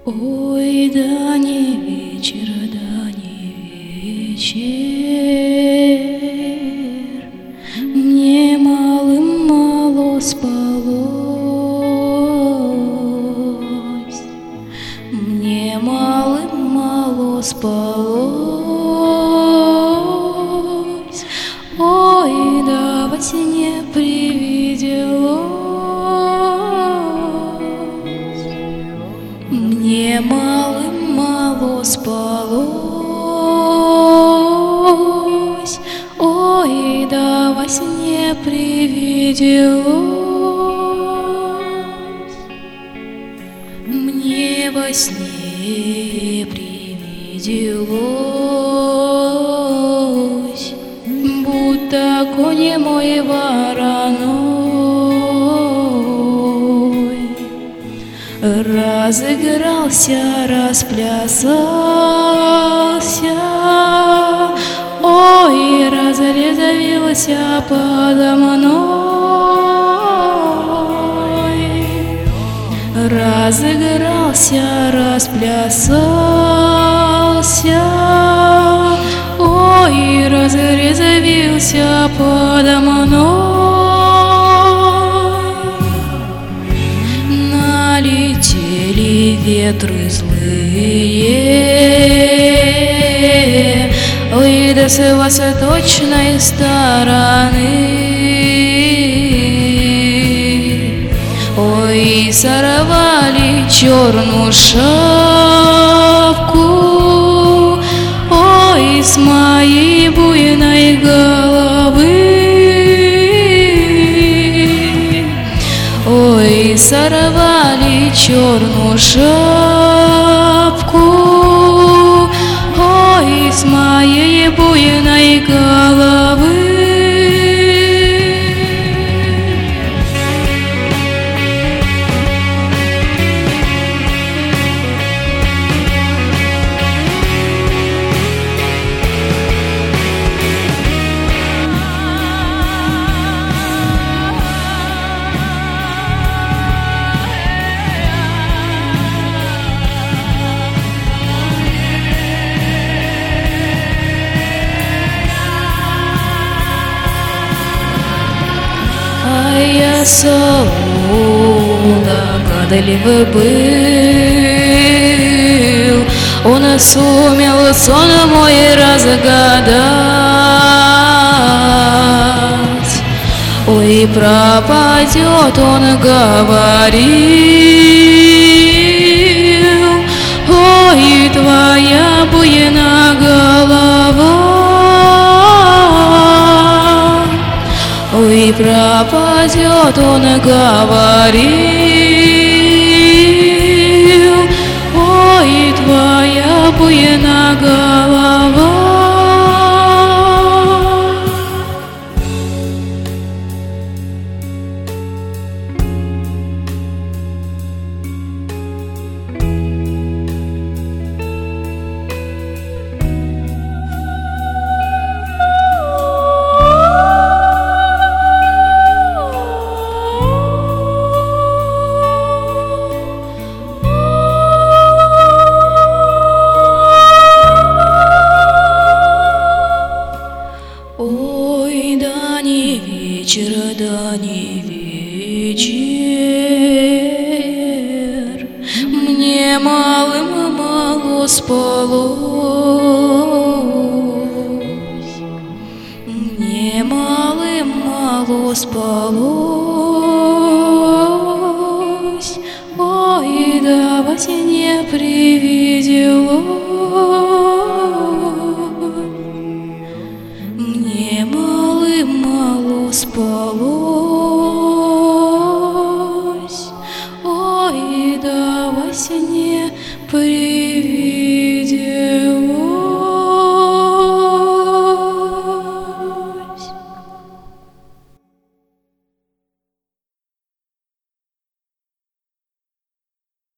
Ой, да не вечер, да не вечер, мне малым-мало спалось, мне малым-мало спалось. Ой, да во сне привиделось, мне малым-мало спалось. Ой, да во сне привиделось, мне во сне привиделось, будто конь мой вороной разыгрался, расплясался. Ой, разрезвился подо мной, разыгрался, расплясался. Ой, разрезвился подо мной. Налетели ветры злые, ой, да с восточной стороны. Ой, сорвали черную шапку, ой, с моей буйной головы. Ой, сорвали черную шапку, ой, с моей буйной головы. Я солдат горделивый был, он сумел сон мой разгадать. Ой, пропадет, он говорил, ой, твоя буйная голова. Ой, пропадет, он говорил, ой, твоя буйная голова. Да не вечер, мне малым-мало спалось, мне малым-мало спалось. Ой, да во сне привиделось, мне малым-мало спалось. Ой, да во сне привиделось.